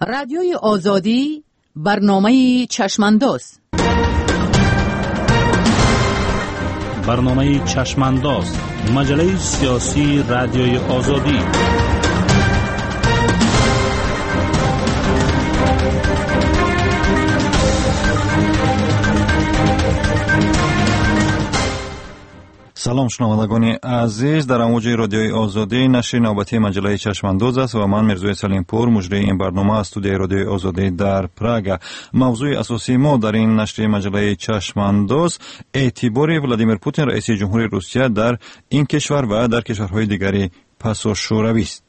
رادیوی آزادی برنامه چشمانداز. برنامه چشمانداز، مجله سیاسی رادیوی آزادی. سلام شنوندگان عزیز، در امواج رادیوی آزادی نشر نوبتی مجله چشمانداز است و من میرزوی سلیمپور مجری این برنامه از استودیوی رادیوی آزادی در پراگ. موضوع اساسی ما در این نشر مجله چشمانداز اعتبار ولادیمیر پوتین رئیس جمهوری روسیه در این کشور و در کشورهای دیگری پس از شوروی است.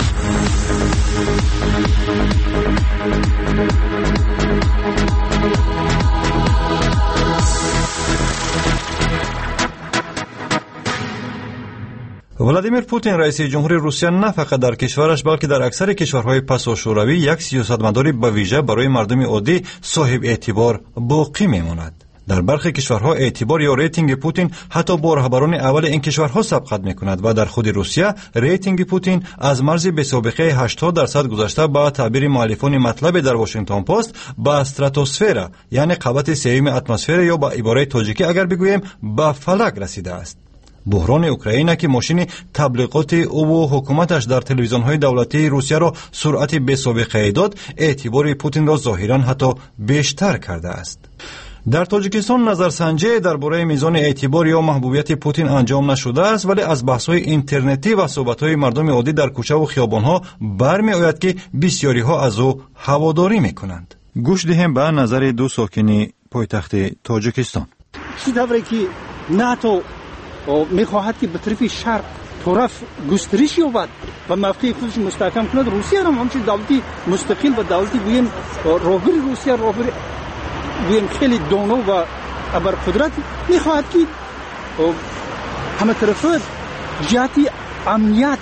ولادیمیر پوتین رئیس جمهوری روسیه نه فقط در کشورش بلکه در اکثر کشورهای پس از شوروی یک سیاستمدار به ویژه برای مردم عادی صاحب اعتبار باقی میماند. در برخی کشورها اعتبار یا ریتینگ پوتین حتی با رهبران اول این کشورها سبقت میکند و در خود روسیه ریتینگ پوتین از مرز بی‌سابقه 80% گذشته با تعبیر مؤلفان مطلب در واشنگتن پست به استراتوسفر، یعنی قوت سوم اتمسفر یا با عبارت تاجیکی اگر بگوییم به فلک رسیده است. بحران اوکراین که ماشین تبلیغات او و حکومتش در تلویزیون‌های دولتی روسیه را سرعت بی‌سابقه داد، اعتبار پوتین را ظاهراً حتی بیشتر کرده است. در تاجیکستان نظرسنجی درباره میزان اعتبار یا محبوبیت پوتین انجام نشده است، ولی از بحث‌های اینترنتی و صحبت‌های مردم عادی در کوچه و خیابان‌ها برمی‌آید که بسیاری‌ها از او هواداری می‌کنند. گوش دهیم به نظر دو ساکن پایتخت تاجیکستان. چطوری که ناتو میخواهد که به طرف شرق طرف گسترش یابد و موقع خودش مستحکم کند، روسیه را همچنین دولتی مستقل و دولتی بگوییم رهبر روسیه، رهبر بگوییم خیلی دانا و ابرقدرت میخواهد که همه طرفه جهتی امنیت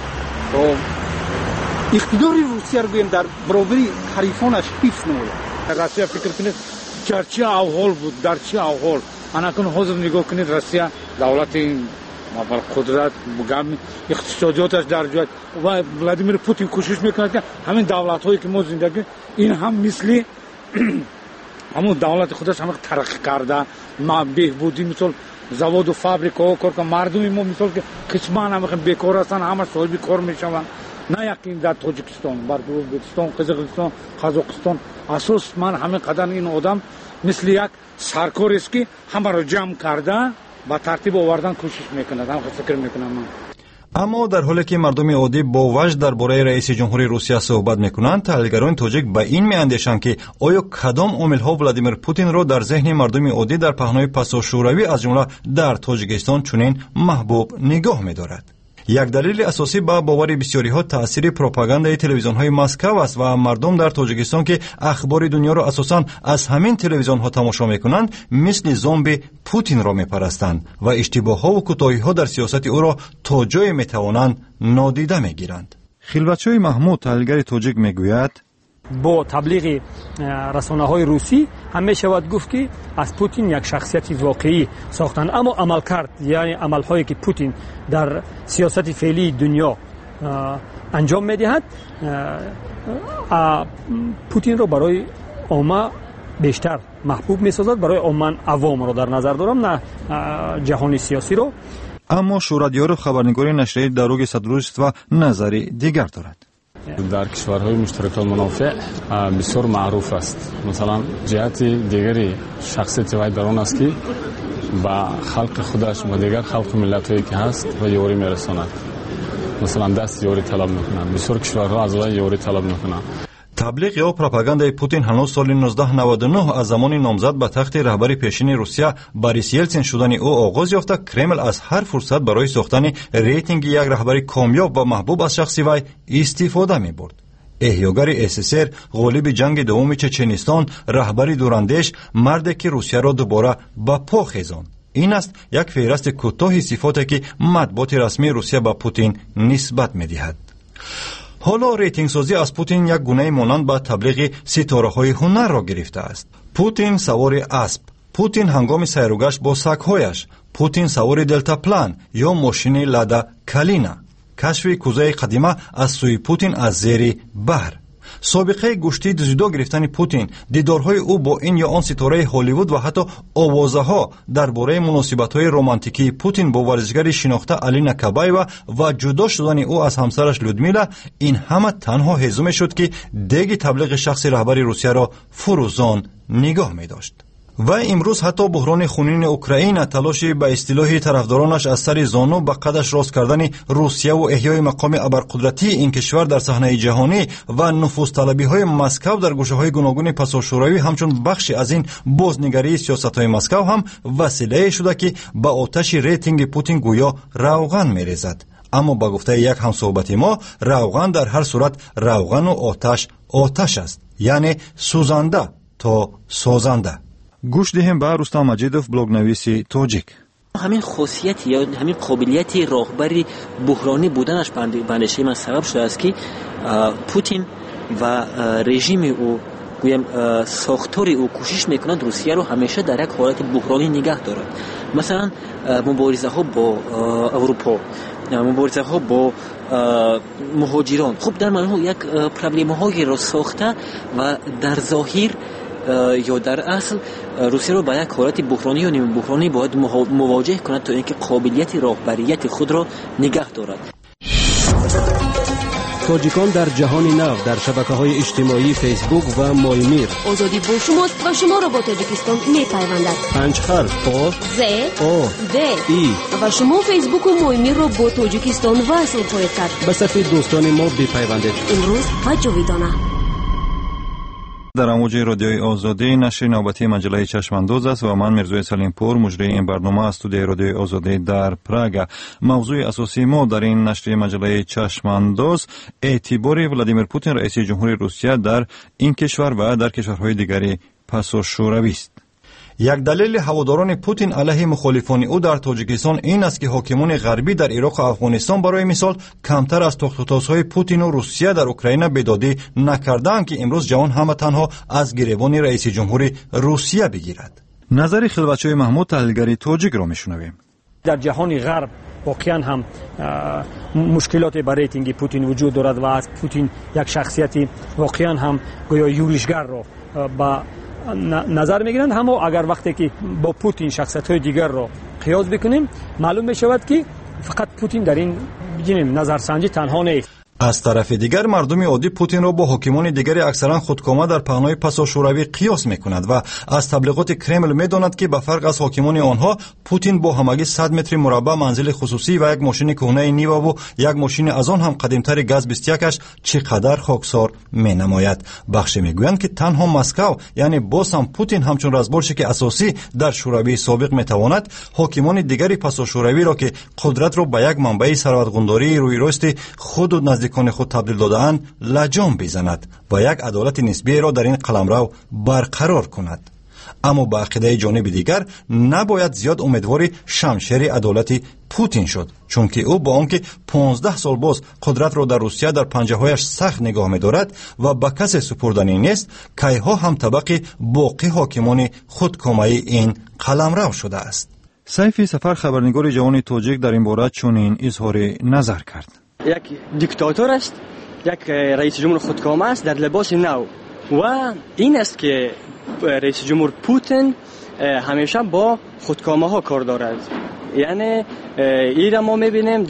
اقتدار روسیه را بگوییم در برابر حریفانش حفظ نماید. روسیه فکر کنید در چه احوال بود، در چه احوال اناکن حاضر نگاه کنید روسیه دولت قدرت بگم اقتصادیاتش در جای و ولادیمیر پوتین کوشش میکنه که همین دولت هایی که ما زندگی این هم مثلی همون دولت خودش هم ترقی کرده، ما بهبودی مثل زواد و فابریکه ها کار که مردم ما مثل که قسما هم بیکار هستن، همه صاحب کار میشون. نه یقین در تاجیکستان، بلکه ازبکستان، قزاقستان، قزاقستان اساس من همین قدر این آدم مثل یک سرکار است که همه را جمع کرده با ترتیب آوردن کوشش میکنه. هم فکر میکنم من. اما در حالی که مردم عادی با وجد درباره رئیس جمهوری روسیه صحبت میکنند، تحلیلگران تاجیک به این میاندیشند که آیا کدام عامل‌ها ولادیمیر پوتین را در ذهن مردم عادی در پهنای پس از شوروی از جمله در تاجیکستان چنین محبوب نگاه می‌دارد. یک دلیل اساسی با باور بسیاری‌ها تأثیر پروپاگاندای تلویزیون‌های مسکو است و مردم در تاجیکستان که اخبار دنیا را اساساً از همین تلویزیون‌ها تماشا می‌کنند مثل زامبی پوتین را می‌پرستند و اشتباه‌ها و کوتاهی‌ها در سیاست او را تا جای می‌توانند نادیده می‌گیرند. خلوتچوی محمود تحلیلگر تاجیک می‌گوید با تبلیغ رسانه‌های روسی همه شود گفت که از پوتین یک شخصیت واقعی ساختن، اما عمل کرد یعنی عمل‌هایی که پوتین در سیاست فعلی دنیا انجام می‌دهد پوتین را برای عامه بیشتر محبوب می‌سازد، برای عامه عوام را در نظر دارم نه جهانی سیاسی را. اما شورادیار خبرنگار نشریه داروگ صدروست و نظری دیگر دارد. در کشورهای مشترک المنافع بسیار معروف است. مثلا جهت دیگری شخصیت وی در آن است که با خلق خودش و دیگر خلق ملت‌هایی که هست و یاری میرساند. مثلا دست یاری طلب میکنند. بسیار کشورها از وی یاری طلب میکنند. تبلیغ یا پروپاگاندای پوتین هنوز سال 1999 از زمان نامزد به تخت رهبری پیشین روسیه باریس یلتسین شدن او آغاز یافته، کرمل از هر فرصت برای ساختن ریتینگ یک رهبری کامیاب و محبوب از شخصی وی استفاده می‌برد. احیاگر SSR، غالب جنگ دوم چچنستان، رهبری دوراندیش، مردی که روسیه را دوباره به پا خیزاند. این است یک فهرست کوتاه صفاتی که مطبوعات رسمی روسیه به پوتین نسبت می‌دهد. حالا ریتینگ سازی از پوتین یک گونه مانند به تبلیغ ستاره‌های هنر را گرفته است. پوتین سوار اسب، پوتین هنگام سیروگشت با سگ‌هایش، پوتین سوار دلتاپلان یا ماشین لادا کالینا، کشف کوزه قدیمه از سوی پوتین از زیر بحر. سابقه گوشتی دزدیدو گرفتن پوتین، دیدارهای او با این یا آن ستاره هالیوود و حتی آوازه‌ها درباره مناسبت‌های رمانتیکی پوتین با ورزشگر شناخته الینا کابایوا و جدا شدن او از همسرش لودمیلا، این همه تنها هزومه شد که دیگ تبلیغ شخصی رهبر روسیه را فروزان نگاه می داشت. و امروز حتی بحران خونین اوکراین تلاشی به اصطلاح طرفدارانش از سر زانو به قدش راست کردن روسیه و احیای مقام ابرقدرتی این کشور در صحنه جهانی و نفوذ طلبی های مسکو در گوشه های گوناگون پساشوروی همچون بخشی از این بازنگری سیاست های مسکو هم وسیله شده که به آتش ریتینگ پوتین گویا روغن میریزد. اما با گفته یک همصحبت ما، روغن در هر صورت روغن و آتش است، یعنی سوزنده تا سازنده. گوش دهیم به رستم مجیدوف، بلاگنویس تاجیک. همین خاصیت یا همین قابلیت راهبری بحرانی بودنش بندشه من سبب شده است که پوتین و رژیم او گویم ساختاری او کوشش میکند روسیه رو همیشه در یک حالت بحرانی نگه دارد. مثلا مبارزه ها با اروپا، مبارزه ها با مهاجران، خب در معنی یک پرابلم هایی را ساخته و در ظاهر یا در اصل روسیه رو با یک حالت بحرانی یا نیمه بحرانی باید مواجه کند تا اینکه قابلیت راهبریت خود را نگه دارد. تاجیکان در جهان نو در شبکه‌های اجتماعی فیسبوک و مایمیر. آزادی با شماست و شما را با تاجیکستان می‌پیوندد. 5 حرف آ ز آ د ای و شما فیسبوک و مایمیر را با تاجیکستان وصل خواهید کرد. به صفحه دوستان ما بپیوندید. امروز و جاویدانه. در امواج رادیوی آزادی نشر نوبتی مجله چشمانداز است و من میرزوی سلیمپور مجری این برنامه از استودیوی رادیوی آزادی در پراگ. موضوع اساسی ما در این نشر مجله چشمانداز اعتبار ولادیمیر پوتین رئیس جمهوری روسیه در این کشور و در کشورهای دیگری پساشوروی است. یک دلیل هواداران پوتین علیه مخالفان او در تاجیکستان این است که حاکمان غربی در عراق و افغانستان برای مثال کمتر از تخطوط‌های پوتین و روسیه در اوکراین بیدادی نکردند که امروز جهان همه تنها از گریبان رئیس جمهوری روسیه بگیرد. نظر خلوتچوی محمود، تحلیلگر تاجیک را میشنویم. در جهان غرب واقعا هم مشکلات برای ریتینگ پوتین وجود دارد و از پوتین یک شخصیتی واقعا هم گویا یورشگر را با نظر میگیرند. اما اگر وقتی که با پوتین شخصیت‌های دیگر را قیاس بکنیم معلوم میشود که فقط پوتین در این نظرسنجی تنها نیست. از طرف دیگر مردم عادی پوتین را با حاکمان دیگری اکثرا خودکامه در پهنای پساشوروی قیاس میکند و از تبلیغات کرمل میداند که به فرق از حاکمان آنها پوتین با همگی 100 متر مربع منزل خصوصی و یک ماشین کهنه نیو و یک ماشین از آن هم قدیمتر گاز 21 چقدر خاکسار مینماید. بخشی میگویند که تنها مسکو یعنی باز هم پوتین همچون رزبارشک اساسی در شوروی سابق میتواند حاکمان دیگری پساشوروی را که قدرت را به یک منبع ثروتگذاری روی راست خود و نزدیکان خود تبدیل داده‌اند لجام بزند و یک عدالت نسبی را در این قلمرو برقرار کند. اما با عقیده جانب دیگر نباید زیاد امیدوار شمشیر عدالت پوتین شد، چون که او با آنکه 15 سال باز قدرت را در روسیه در پنجه‌هایش سخت نگاه می‌دارد و به کسی سپردنی نیست، کیها هم طبق باقی حاکمان خودکامه این قلمرو شده است. سیفی سفر، خبرنگار جوان تاجیک، در این باره چنین اظهار نظر کرد. یک دیکتاتور است، یک رئیس جمهور خودکامه است در لباس نو و این است که رئیس جمهور پوتین همیشه با خودکامه ها کار دارد. یعنی این را ما میبینیم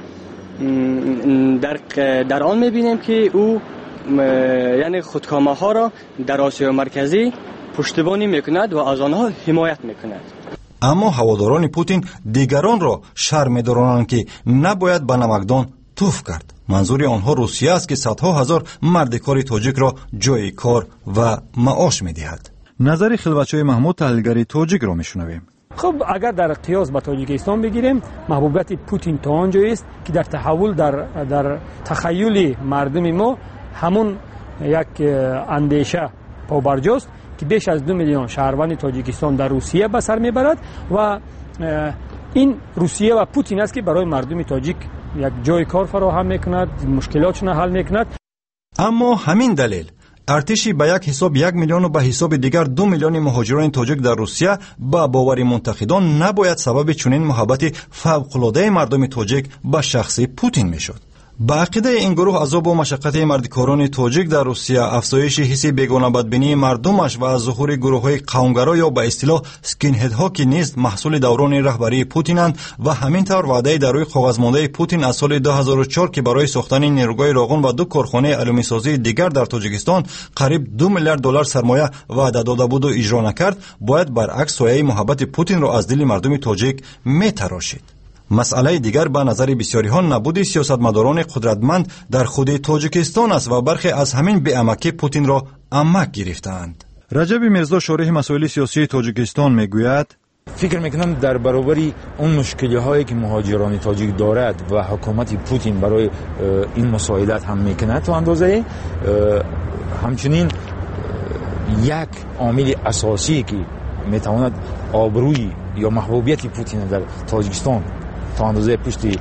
در آن میبینیم که او یعنی خودکامه ها را در آسیا مرکزی پشتیبانی میکند و از آنها حمایت میکند. اما هواداران پوتین دیگران را شرم می‌دارند که نباید به نمکدان توف کرد. منظور آنها روسیه است که صدها هزار مرد کار تاجیک را جای کار و معاش می‌دهد. نظر خلوتچوی محمود، تحلیلگر تاجیک را میشنویم. خب اگر در قیاس با تاجیکستان بگیریم، محبوبیت پوتین تا آنجایی است که در تحول در تخیل مردم ما همون یک اندیشه پابرجاست که بیش از 2 میلیون شهروند تاجیکستان در روسیه به سر میبرد و این روسیه و پوتین است که برای مردم تاجیک یک جای کار فراهم میکند، مشکلاتشون حل میکند. اما همین دلیل ارتشی به یک حساب 1 میلیون و به حساب دیگر 2 میلیون مهاجران تاجیک در روسیه با باور منتقدان نباید سبب چنین محبت فوق‌العاده مردم تاجیک به شخص پوتین میشد. با عقیده این گروه عذاب و مشقت مردکاران تاجیک در روسیه، افزایش حس بیگانه بدبینی مردمش و از ظهور گروه‌های قومگرا یا به اصطلاح اسکینهدها که نیز محصول دوران رهبری پوتینند و همینطور وعده در روی کاغذ مانده پوتین از سال 2004 که برای ساختن نیروگاه راغون و 2 کارخانه آلومین‌سازی دیگر در تاجیکستان قریب 2 میلیارد دلار سرمایه وعده داده بود و اجرا نکرد، باید برعکس سایه محبت پوتین را از دل مردم تاجیک میتراشید. مسئله دیگر به نظر بسیاری‌ها نبود سیاستمداران قدرتمند در خود تاجیکستان است و برخی از همین بی‌عمکی پوتین را عمک گرفتند. رجب میرزا شارح مسائل سیاسی تاجیکستان میگوید: فکر میکنم در برابر اون مشکل‌هایی که مهاجران تاجیک دارد و حکومت پوتین برای این مساعدت هم میکند تو اندازه همچنین یک عامل اساسی که میتواند آبروی یا محبوبیت پوتین در تاجیکستان تا اندازه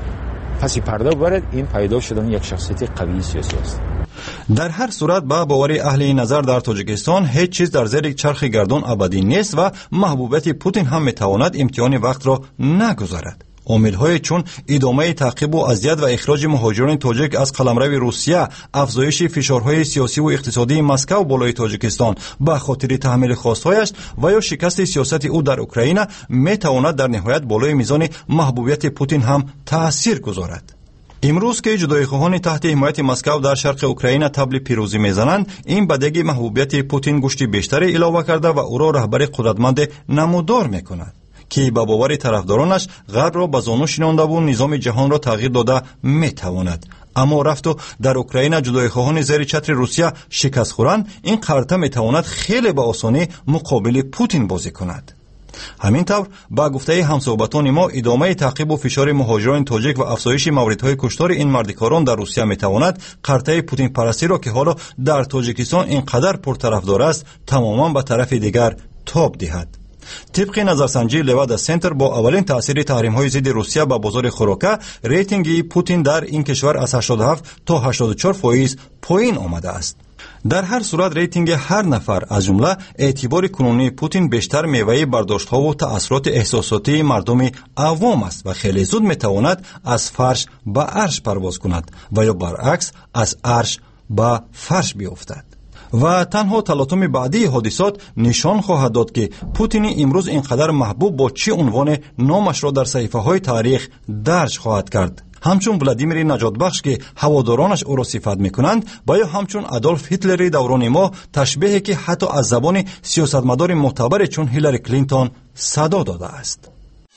پس پرده ببرد، این پیدا شدن یک شخصیت قوی سیاسی است. در هر صورت با باور اهل نظر در تاجیکستان هیچ چیز در زیر چرخ گردون ابدی نیست و محبوبیت پوتین هم میتواند امتحان وقت را نگذارد. عامل‌های چون ادامه تعقیب و اذیت و اخراج مهاجران تاجیک از قلمرو روسیه، افزایش فشارهای سیاسی و اقتصادی مسکو بالای تاجیکستان به خاطر تحمل خواستهایش و یا شکست سیاست او در اوکراین میتواند در نهایت بالای میزان محبوبیت پوتین هم تأثیر گذارد. امروز که جدایخواهان تحت حمایت مسکو در شرق اوکراین طبل پیروزی میزنند، این بدگی محبوبیت پوتین گوشت بیشتری علاوه کرده و او را رهبر قدرتمند نمودار میکند که با باور طرفدارانش غرب را به زانو شینانده و نظام جهان را تغییر داده میتواند. اما رفت و در اوکراین جدایخواهان زیر چتر روسیه شکست خورند، این قرته میتواند خیلی به آسانی مقابل پوتین بازی کند. همینطور با گفته همصحبتان ما ادامه تعقیب و فشار مهاجران تاجیک و افزایش موردهای کشتار این مردکاران در روسیه میتواند قرته پوتین پرستی را که حالا در تاجیکستان اینقدر پرطرفدار است تماما به طرف دیگر تاب دهد. طبق نظرسنجی لوادا سنتر با اولین تاثیر تحریم‌های ضد روسیه به بازار خوراک، ریتینگ پوتین در این کشور از 87 تا 84% پایین آمده است. در هر صورت ریتینگ هر نفر از جمله اعتبار کنونی پوتین بیشتر میوه برداشت‌ها و تأثیرات احساساتی مردم عوام است و خیلی زود میتواند از فرش به عرش پرواز کند و یا برعکس از عرش به فرش بیفتد. و تنها تلاطم بعدی حادثات نشان خواهد داد که پوتین امروز اینقدر محبوب با چه عنوان نامش را در صحیفه های تاریخ درج خواهد کرد. همچون ولادیمیر نجات بخش که هوادارانش او را صفت میکنند، و یا همچون آدولف هیتلر دوران ما، تشبیهی که حتی از زبان سیاستمدار معتبر چون هیلاری کلینتون صدا داده است.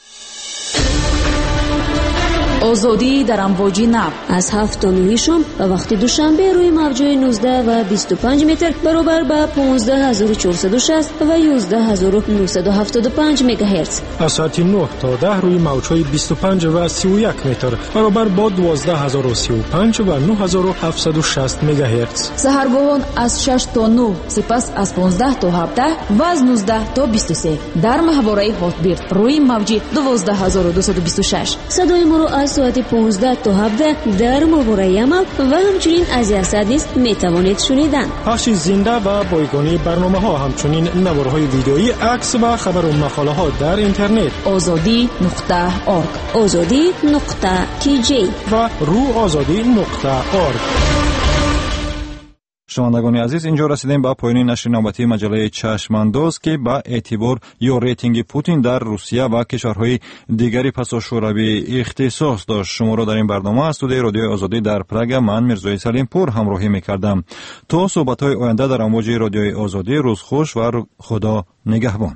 آزادی در امواج نو از 7 تا 9 شام و وقت دوشنبه روی موج‌های 19 و 25 متر برابر با 15460 و 11975 مگاهرتز. از ساعت 9 تا 10 روی موج‌های 25 و 31 متر برابر با 12035 و 9760 مگاهرتز. سحرگاهان از 6 تا 9، سپس از 15 تا 17 و از 19 تا 23 در محوره هاتبیرد روی موج 12226. صدای ما رو از ساعت 15 تا 17 در ماهواره عمل و همچنین از یاسد نیست میتوانید شنیدن. پخش زنده و بایگانی برنامه ها، همچنین نوارهای ویدئویی، عکس و خبر و مقاله ها در اینترنت azadi.org azadi.kj و ruazadi.org. شنوندگان عزیز، اینجا رسیدیم به پایان نشر نوبتی مجله چشمانداز که با اعتبار یا ریتینگ پوتین در روسیه و کشورهای دیگری پس از شوروی اختصاص داشت. شما را در این برنامه از استودیوی رادیو آزادی در پراگ من میرزای سلیم پور همراهی می‌کردم. تا صحبت‌های آینده در امواج رادیوی آزادی، روز خوش و خدا نگهبان.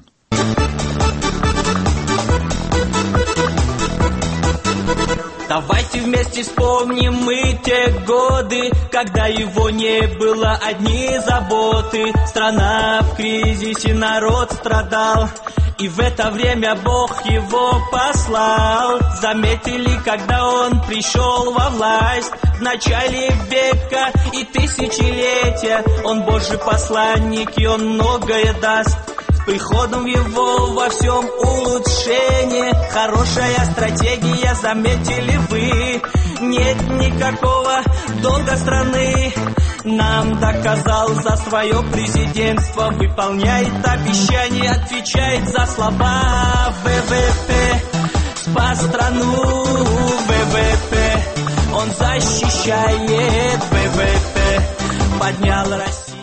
Давайте вместе вспомним мы те годы, когда его не было одни заботы. Страна в кризисе, народ страдал, и в это время Бог его послал. Заметили, когда он пришел во власть в начале века и тысячелетия. Он Божий посланник, и он многое даст. Приходом его во всем улучшение, хорошая стратегия, заметили вы? Нет никакого долга страны, нам доказал за свое президентство, выполняет обещания, отвечает за слова. ВВП спас страну, ВВП он защищает ВВП, поднял Россию.